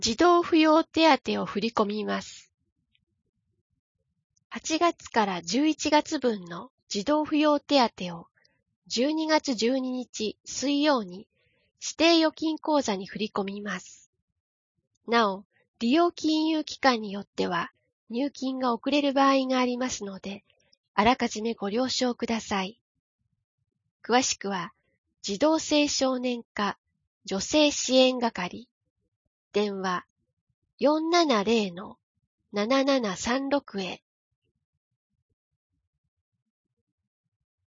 児童扶養手当を振り込みます。8月から11月分の児童扶養手当を12月12日水曜に指定預金口座に振り込みます。なお、利用金融機関によっては入金が遅れる場合がありますので、あらかじめご了承ください。詳しくは、児童青少年課女性支援係、電話 470-7736 へ